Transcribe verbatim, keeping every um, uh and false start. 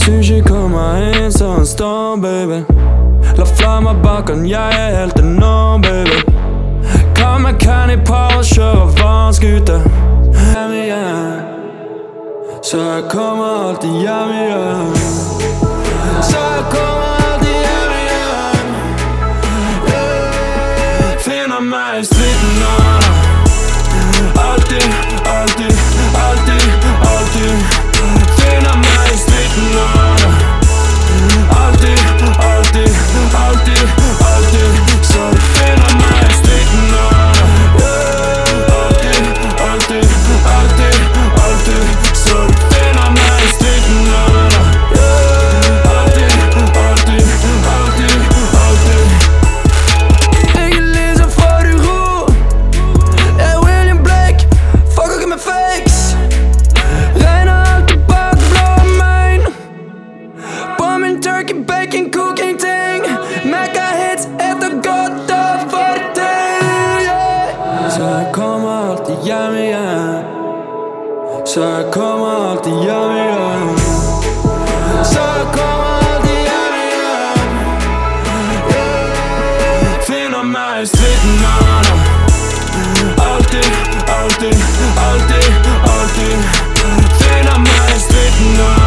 synes jeg kommer ind så en storm, baby. Lad flammer bakken, jeg er helt enorm, baby. Kom med kan i pause, kjøre vannskuter hjem igjen. Så jeg kommer alltid hjem igjen. Så jeg kommer alltid hjem igjen. Yeah. Finner meg i streeten nå. Alltid, alltid, alltid, alltid. Finner meg i streeten nå. Alltid, alltid, alltid, alltid. Så du finner meg i streeten nå. Alltid, alltid, alltid, alltid. Så du finner meg i streeten nå. Alltid, alltid, alltid, alltid. Egentlig så får du ro. Jeg er William Blake, fucker ikke med fakes. Regner alt tilbake, blå main. På min turkey, bacon, cooking ting. Mækker hits efter godt og for det til, yeah. Så jeg kommer alltid hjem igjen. Så jeg kommer alltid hjem igjen. Så jeg kommer alltid hjem igjen. Yeah. Finner meg i streeten nå. Alltid, alltid, alltid, alltid. Finner meg i streeten nå.